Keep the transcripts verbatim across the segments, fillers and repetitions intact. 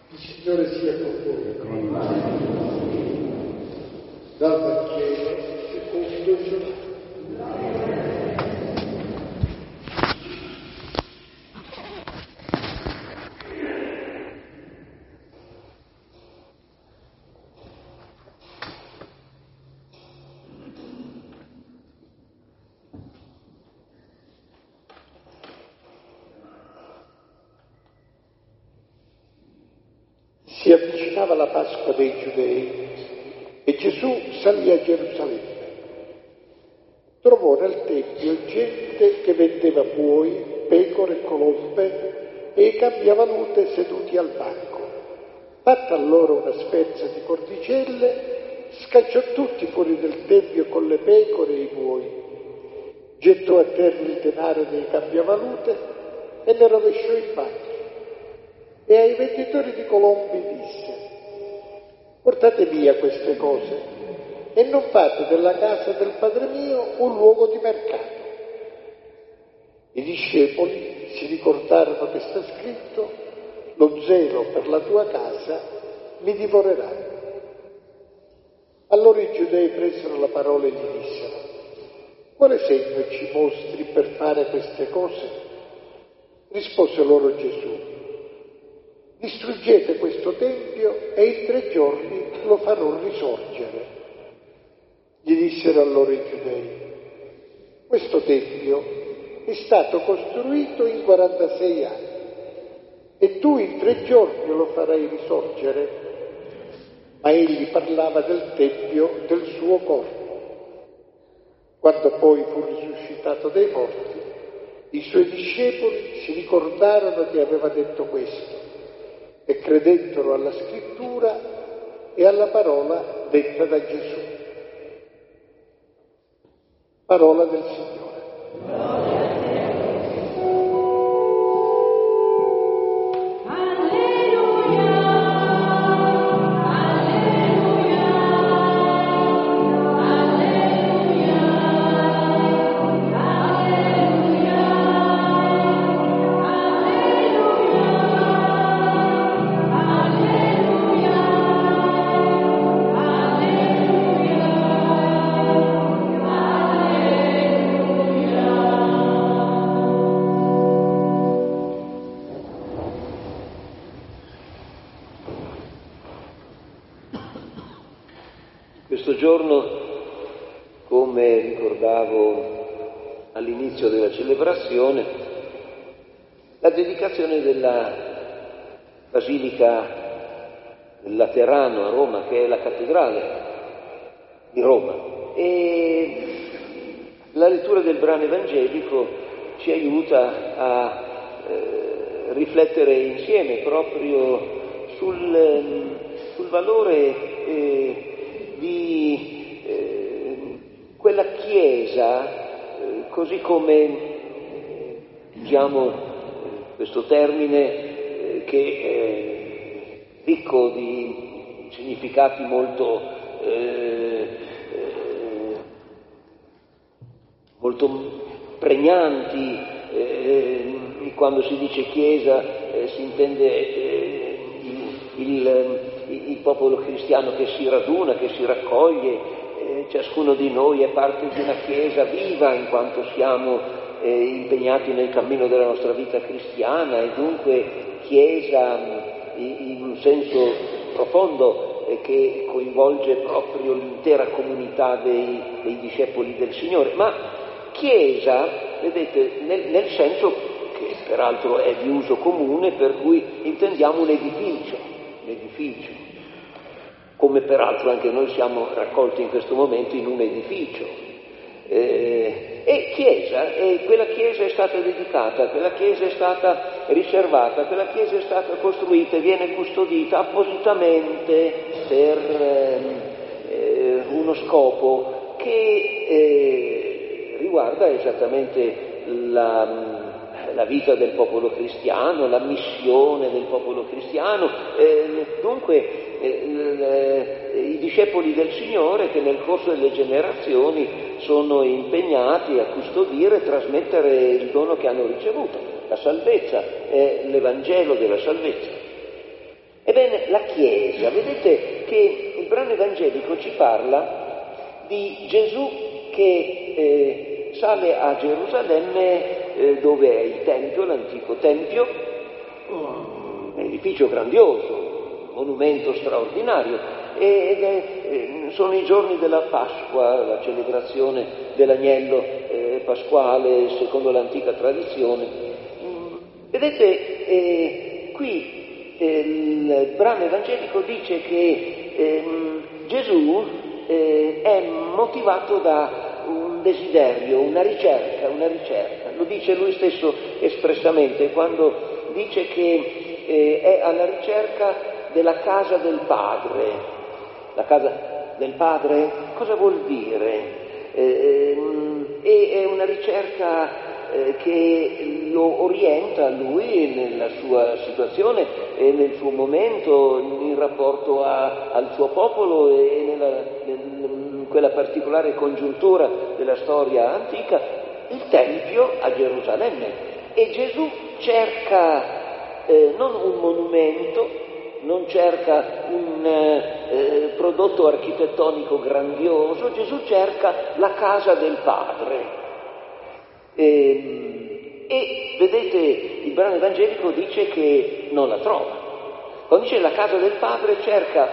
Il Signore sia con voi. Dal Vangelo secondo Giovanni. Si avvicinava la Pasqua dei Giudei e Gesù salì a Gerusalemme. Trovò nel Tempio gente che vendeva buoi, pecore, colombe e cambiavalute seduti al banco. Fatta allora una sferza di cordicelle, scacciò tutti fuori del Tempio con le pecore e i buoi, gettò a terra il denaro dei cambiavalute e ne rovesciò il banco. E ai venditori di colombi disse: portate via queste cose e non fate della casa del Padre mio un luogo di mercato. I discepoli si ricordarono che sta scritto: lo zelo per la tua casa mi divorerà. Allora i giudei presero la parola e gli dissero: quale segno ci mostri per fare queste cose? Rispose loro Gesù: distruggete questo tempio e in tre giorni lo farò risorgere. Gli dissero allora i giudei: questo tempio è stato costruito in quarantasei anni e tu in tre giorni lo farai risorgere? Ma egli parlava del tempio del suo corpo. Quando poi fu risuscitato dai morti, i suoi discepoli si ricordarono che aveva detto questo e credettero alla scrittura e alla parola detta da Gesù. Parola del Signore. Questo giorno, come ricordavo all'inizio della celebrazione, la dedicazione della Basilica del Laterano a Roma, che è la cattedrale di Roma, e la lettura del brano evangelico ci aiuta a eh, riflettere insieme proprio sul, sul valore eh, di eh, quella Chiesa, eh, così come eh, usiamo eh, questo termine eh, che è ricco di significati molto, eh, eh, molto pregnanti. Eh, quando si dice Chiesa eh, si intende eh, il, il il popolo cristiano che si raduna, che si raccoglie, eh, ciascuno di noi è parte di una Chiesa viva in quanto siamo eh, impegnati nel cammino della nostra vita cristiana, e dunque Chiesa in un senso profondo eh, che coinvolge proprio l'intera comunità dei, dei discepoli del Signore. Ma Chiesa, vedete, nel, nel senso che peraltro è di uso comune, per cui intendiamo un edificio, l'edificio, come peraltro anche noi siamo raccolti in questo momento in un edificio. Eh, e Chiesa, e quella Chiesa è stata dedicata, quella Chiesa è stata riservata, quella Chiesa è stata costruita e viene custodita appositamente per eh, uno scopo che eh, riguarda esattamente la la vita del popolo cristiano, la missione del popolo cristiano, eh, dunque eh, eh, i discepoli del Signore che nel corso delle generazioni sono impegnati a custodire e trasmettere il dono che hanno ricevuto, la salvezza, è l'Evangelo della salvezza. E Ebbene, la Chiesa, vedete che il brano evangelico ci parla di Gesù che eh, sale a Gerusalemme eh, dove è il Tempio, l'antico Tempio, un edificio grandioso, un monumento straordinario, ed è, eh, sono i giorni della Pasqua, la celebrazione dell'agnello eh, pasquale secondo l'antica tradizione. Mm, vedete, eh, qui eh, il brano evangelico dice che eh, Gesù eh, è motivato da un desiderio, una ricerca, una ricerca. Lo dice lui stesso espressamente quando dice che eh, è alla ricerca della casa del Padre. La casa del Padre cosa vuol dire? Eh, è una ricerca eh, che lo orienta lui nella sua situazione e nel suo momento, in rapporto a, al suo popolo e nella, in quella particolare congiuntura della storia antica, il Tempio a Gerusalemme. E Gesù cerca eh, non un monumento, non cerca un eh, prodotto architettonico grandioso, Gesù cerca la casa del Padre. E, e vedete, il brano evangelico dice che non la trova. Quando dice la casa del Padre cerca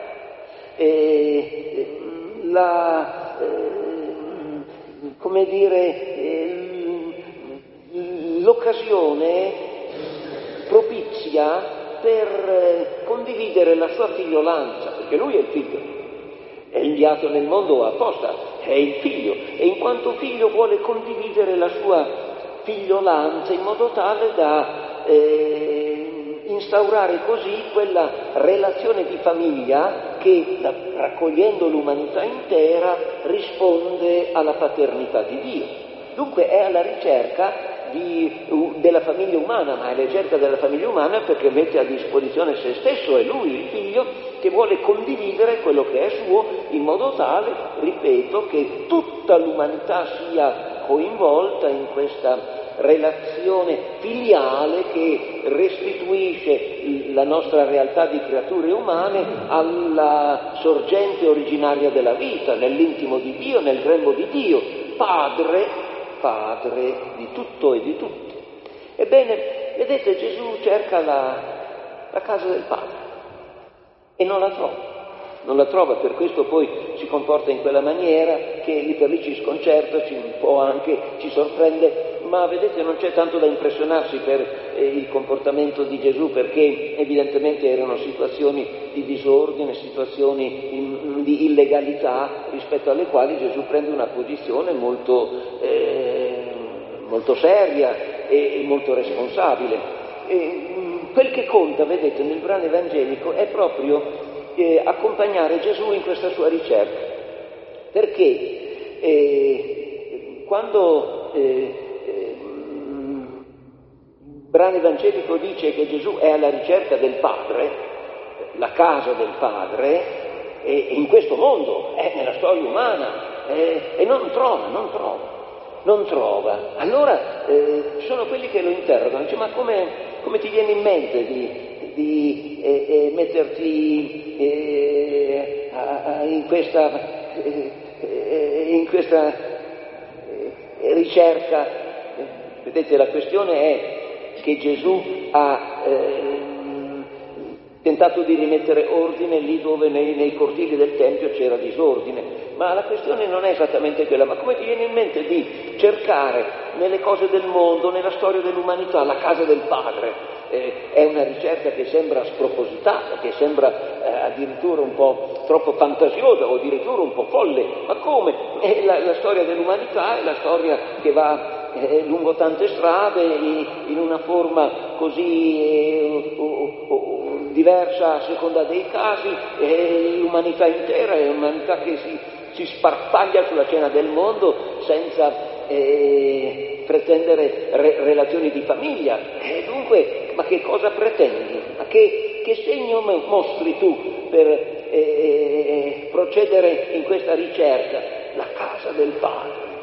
eh, la, eh, come dire, eh, l'occasione propizia per condividere la sua figliolanza, perché lui è il figlio, è inviato nel mondo apposta, è il figlio, e in quanto figlio vuole condividere la sua figliolanza in modo tale da eh, instaurare così quella relazione di famiglia che, da, raccogliendo l'umanità intera, risponde alla paternità di Dio. Dunque è alla ricerca Di, della famiglia umana, ma è la ricerca della famiglia umana perché mette a disposizione se stesso, è lui il figlio che vuole condividere quello che è suo in modo tale, ripeto, che tutta l'umanità sia coinvolta in questa relazione filiale che restituisce la nostra realtà di creature umane alla sorgente originaria della vita, nell'intimo di Dio, nel grembo di Dio, Padre Padre di tutto e di tutti. Ebbene, vedete, Gesù cerca la, la casa del Padre e non la trova. Non la trova, per questo poi si comporta in quella maniera che lì per lì ci sconcerta, ci un po' anche ci sorprende, ma vedete non c'è tanto da impressionarsi per eh, il comportamento di Gesù, perché evidentemente erano situazioni di disordine, situazioni in, di illegalità rispetto alle quali Gesù prende una posizione molto, eh, molto seria e, e molto responsabile. E, quel che conta, vedete, nel brano evangelico è proprio Eh, accompagnare Gesù in questa sua ricerca, perché eh, quando eh, eh, il brano evangelico dice che Gesù è alla ricerca del Padre, la casa del Padre, e in questo mondo, è nella storia umana, eh, e non trova, non trova, non trova. Allora eh, sono quelli che lo interrogano, dice, ma come, come ti viene in mente di di eh, eh, metterti eh, a, a, in questa, eh, in questa eh, ricerca? Vedete, la questione è che Gesù ha eh, tentato di rimettere ordine lì dove nei, nei cortili del Tempio c'era disordine, ma la questione non è esattamente quella. Ma come ti viene in mente di cercare nelle cose del mondo, nella storia dell'umanità, la casa del Padre? Eh, è una ricerca che sembra spropositata, che sembra eh, addirittura un po' troppo fantasiosa o addirittura un po' folle. Ma come? Eh, la, la storia dell'umanità è la storia che va eh, lungo tante strade in, in una forma così eh, oh, oh, diversa a seconda dei casi. Eh, l'umanità intera è un'umanità che si, si sparpaglia sulla scena del mondo senza eh, pretendere re- relazioni di famiglia. E dunque, ma che cosa pretendi? Ma che, che segno mostri tu per eh, procedere in questa ricerca? La casa del Padre, che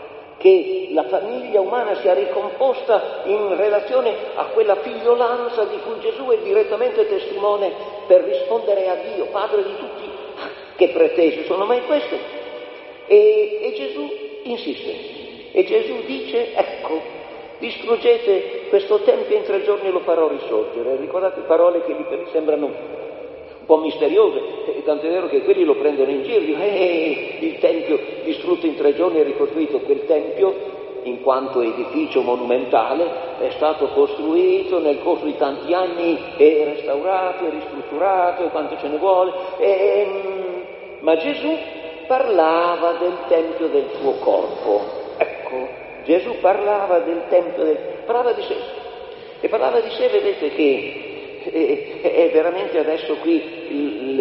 che la famiglia umana sia ricomposta in relazione a quella figliolanza di cui Gesù è direttamente testimone per rispondere a Dio, Padre di tutti. Che pretesi sono mai queste? E, e Gesù insiste, e Gesù dice, ecco, distruggete questo tempio, in tre giorni lo farò risorgere. Ricordate parole che gli sembrano un po' misteriose, e tanto è vero che quelli lo prendono in giro, eh, il tempio distrutto in tre giorni e ricostruito. Quel tempio, in quanto edificio monumentale, è stato costruito nel corso di tanti anni, e restaurato, e ristrutturato, e quanto ce ne vuole, e, ma Gesù parlava del tempio del suo corpo. Ecco, Gesù parlava del tempio, del... parlava di sé, e parlava di sé, vedete che è, è veramente adesso qui il,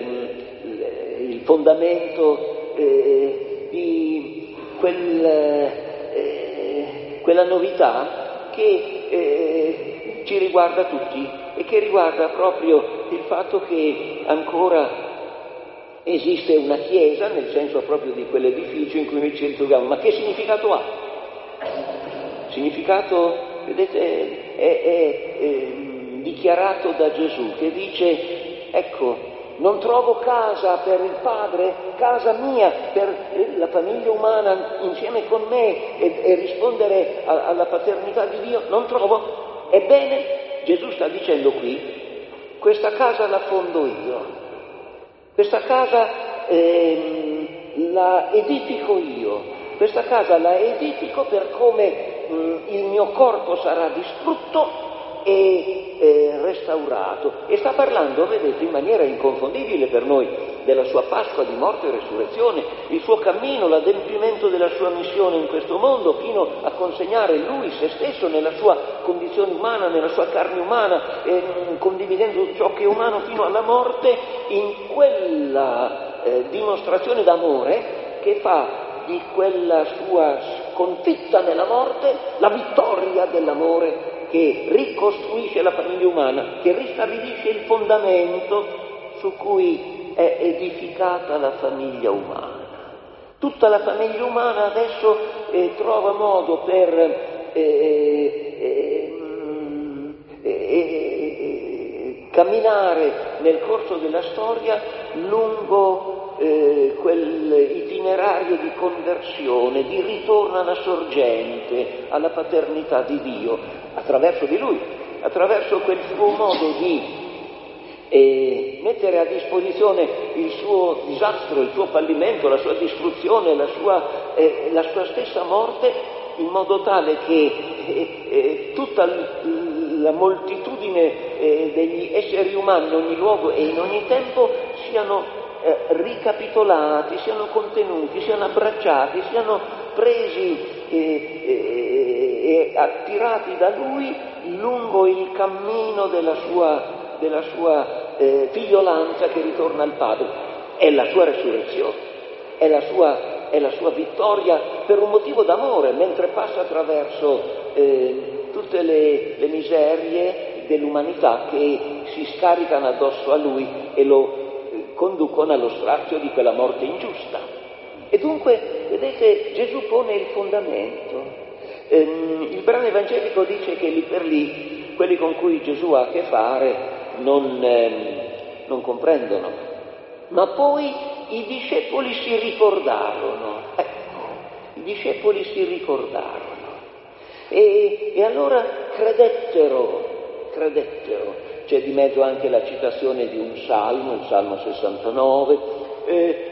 il, il fondamento eh, di quel, eh, quella novità che eh, ci riguarda tutti, e che riguarda proprio il fatto che ancora esiste una chiesa, nel senso proprio di quell'edificio in cui noi ci ritroviamo. Ma che significato ha? Significato, vedete, è, è, è dichiarato da Gesù, che dice, ecco, non trovo casa per il Padre, casa mia, per la famiglia umana insieme con me, e, e rispondere a, alla paternità di Dio, non trovo. Ebbene, Gesù sta dicendo qui, questa casa la fondo io. Questa casa eh, la edifico io, questa casa la edifico per come mh, il mio corpo sarà distrutto e eh, restaurato. E sta parlando, vedete, in maniera inconfondibile per noi della sua Pasqua di morte e resurrezione, il suo cammino, l'adempimento della sua missione in questo mondo, fino a consegnare lui se stesso nella sua condizione umana, nella sua carne umana, eh, condividendo ciò che è umano fino alla morte, in quella eh, dimostrazione d'amore che fa di quella sua sconfitta nella morte la vittoria dell'amore, che ricostruisce la famiglia umana, che ristabilisce il fondamento su cui è edificata la famiglia umana. Tutta la famiglia umana adesso eh, trova modo per eh, eh, eh, eh, camminare nel corso della storia lungo eh, quell'itinerario di conversione, di ritorno alla sorgente, alla paternità di Dio, attraverso di lui, attraverso quel suo modo di e mettere a disposizione il suo disastro, il suo fallimento, la sua distruzione, la sua, eh, la sua stessa morte, in modo tale che eh, eh, tutta l- la moltitudine eh, degli esseri umani in ogni luogo e in ogni tempo siano eh, ricapitolati, siano contenuti, siano abbracciati, siano presi e eh, eh, attirati da lui lungo il cammino della sua della sua eh, figliolanza che ritorna al Padre. È la sua resurrezione, è la sua, è la sua vittoria per un motivo d'amore, mentre passa attraverso eh, tutte le, le miserie dell'umanità che si scaricano addosso a lui e lo eh, conducono allo strazio di quella morte ingiusta. E dunque, vedete, Gesù pone il fondamento. Eh, il brano evangelico dice che lì per lì quelli con cui Gesù ha a che fare Non, eh, non comprendono, ma poi i discepoli si ricordarono, ecco, i discepoli si ricordarono e, e allora credettero, credettero. C'è di mezzo anche la citazione di un salmo, il Salmo sessantanove, eh,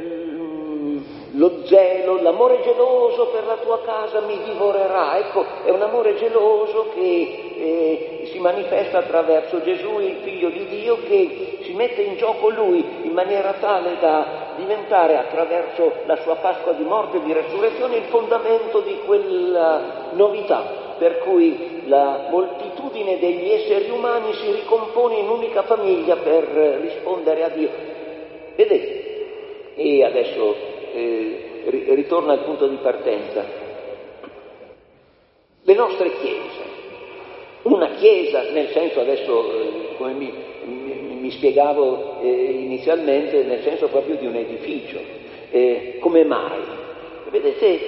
lo zelo, l'amore geloso per la tua casa mi divorerà. Ecco, è un amore geloso che eh, si manifesta attraverso Gesù, il Figlio di Dio, che si mette in gioco lui in maniera tale da diventare, attraverso la sua Pasqua di morte e di resurrezione, il fondamento di quella novità per cui la moltitudine degli esseri umani si ricompone in unica famiglia per rispondere a Dio. Vedete? E adesso Eh, ritorno al punto di partenza. Le nostre chiese, una chiesa nel senso, adesso eh, come mi, mi, mi spiegavo eh, inizialmente, nel senso proprio di un edificio. Eh, come mai? Vedete,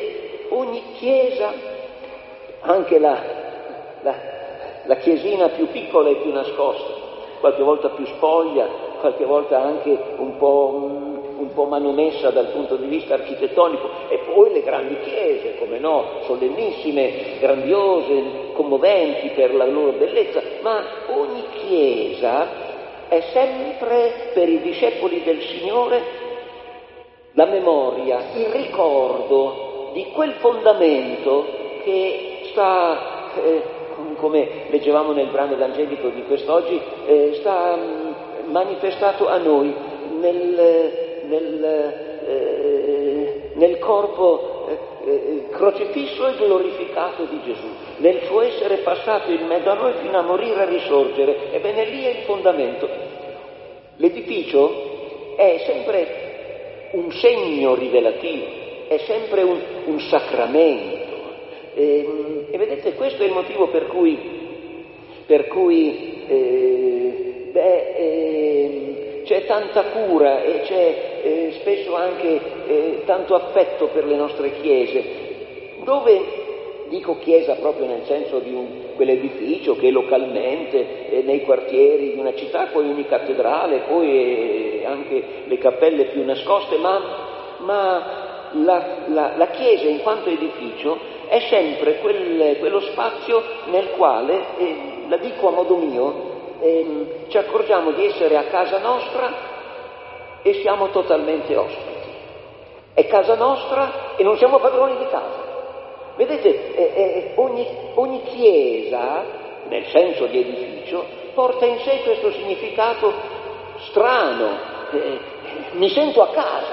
ogni chiesa, anche la, la, la chiesina più piccola e più nascosta, qualche volta più spoglia, qualche volta anche un po', un po' manomessa dal punto di vista architettonico, e poi le grandi chiese, come no, solennissime, grandiose, commoventi per la loro bellezza, ma ogni chiesa è sempre per i discepoli del Signore la memoria, il ricordo di quel fondamento che sta, eh, come leggevamo nel brano evangelico di quest'oggi, eh, sta mh, manifestato a noi nel, nel, eh, nel corpo eh, eh, crocifisso e glorificato di Gesù, nel suo essere passato in mezzo a noi fino a morire e risorgere. Ebbene, lì è il fondamento. L'edificio è sempre un segno rivelativo, è sempre un, un sacramento. E, e vedete, questo è il motivo per cui, per cui eh, beh, eh, c'è tanta cura e c'è eh, spesso anche eh, tanto affetto per le nostre chiese, dove, dico chiesa proprio nel senso di un, quell'edificio che localmente eh, nei quartieri di una città, poi ogni cattedrale, poi eh, anche le cappelle più nascoste, ma, ma la, la, la chiesa in quanto edificio è sempre quel, quello spazio nel quale, eh, la dico a modo mio, eh, ci accorgiamo di essere a casa nostra e siamo totalmente ospiti. È casa nostra e non siamo padroni di casa. Vedete, eh, eh, ogni, ogni chiesa, nel senso di edificio, porta in sé questo significato strano. Eh, mi sento a casa.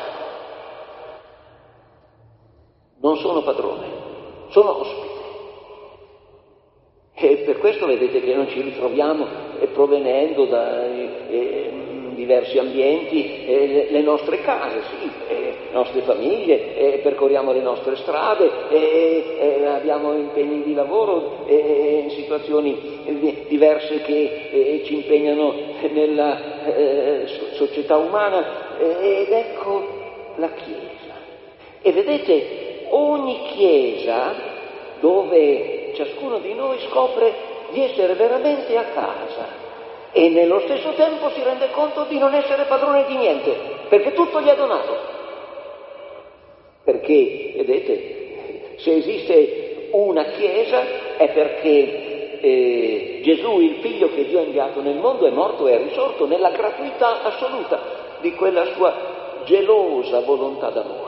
Non sono padrone, sono ospite. E per questo vedete che non ci ritroviamo eh, provenendo da eh, eh, diversi ambienti, eh, le, le nostre case, sì, eh, le nostre famiglie, eh, percorriamo le nostre strade, eh, eh, abbiamo impegni di lavoro, eh, situazioni eh, diverse che eh, ci impegnano nella eh, società umana, eh, ed ecco la Chiesa. E vedete, ogni Chiesa dove ciascuno di noi scopre di essere veramente a casa e nello stesso tempo si rende conto di non essere padrone di niente, perché tutto gli è donato. Perché, vedete, se esiste una Chiesa è perché eh, Gesù, il Figlio che Dio ha inviato nel mondo, è morto e è risorto nella gratuità assoluta di quella sua gelosa volontà d'amore.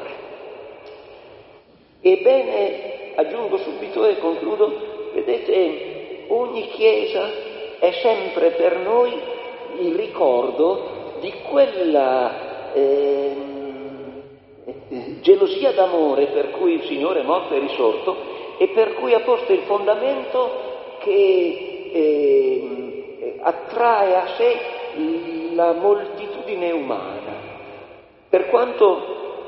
Ebbene, aggiungo subito e concludo, vedete, ogni Chiesa è sempre per noi il ricordo di quella eh, gelosia d'amore per cui il Signore è morto e risorto e per cui ha posto il fondamento che eh, attrae a sé la moltitudine umana. Per quanto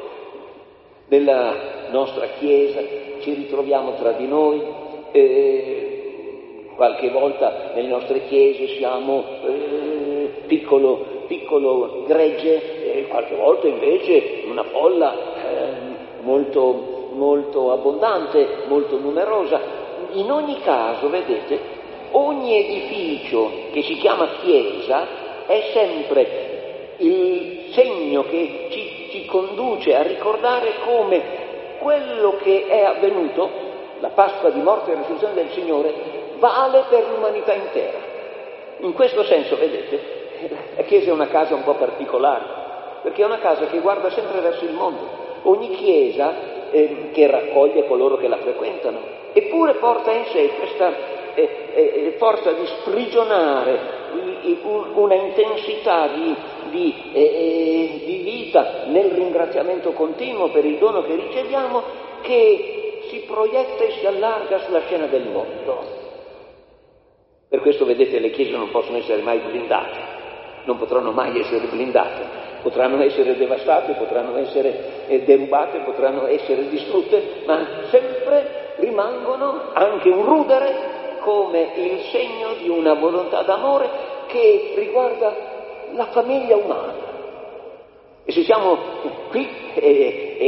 nella nostra Chiesa ci ritroviamo tra di noi, eh, qualche volta nelle nostre chiese siamo eh, piccolo, piccolo gregge, e qualche volta invece una folla eh, molto, molto abbondante, molto numerosa. In ogni caso, vedete, ogni edificio che si chiama chiesa è sempre il segno che ci, ci conduce a ricordare come quello che è avvenuto, la Pasqua di morte e risurrezione del Signore, vale per l'umanità intera. In questo senso, vedete, la Chiesa è una casa un po' particolare, perché è una casa che guarda sempre verso il mondo. Ogni Chiesa eh, che raccoglie coloro che la frequentano, eppure porta in sé questa eh, eh, forza di sprigionare i, i, una intensità di, di, eh, di vita nel ringraziamento continuo per il dono che riceviamo, che si proietta e si allarga sulla scena del mondo. Per questo, vedete, le chiese non possono essere mai blindate, non potranno mai essere blindate, potranno essere devastate, potranno essere eh, derubate, potranno essere distrutte, ma sempre rimangono anche un rudere come il segno di una volontà d'amore che riguarda la famiglia umana. E se siamo qui e, e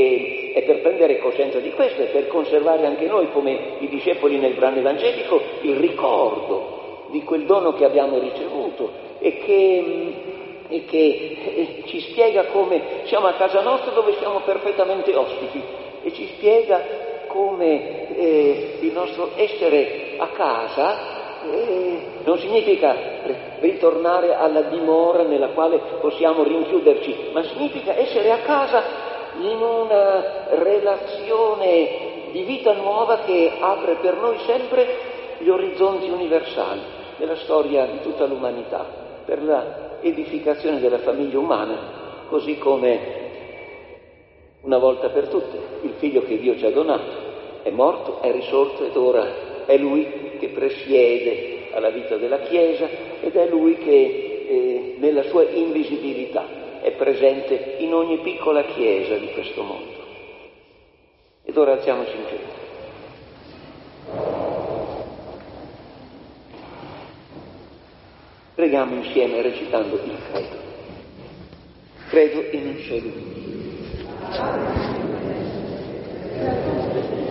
E, e per prendere coscienza di questo e per conservare anche noi, come i discepoli nel brano evangelico, il ricordo di quel dono che abbiamo ricevuto e che, e che ci spiega come siamo a casa nostra dove siamo perfettamente ospiti e ci spiega come eh, il nostro essere a casa eh, non significa ritornare alla dimora nella quale possiamo rinchiuderci, ma significa essere a casa in una relazione di vita nuova che apre per noi sempre gli orizzonti universali della storia di tutta l'umanità, per la edificazione della famiglia umana, così come una volta per tutte il figlio che Dio ci ha donato è morto, è risorto ed ora è Lui che presiede alla vita della Chiesa ed è Lui che eh, nella sua invisibilità è presente in ogni piccola chiesa di questo mondo. Ed ora alziamoci in piedi. Preghiamo insieme recitando il credo. Credo in un solo Dio.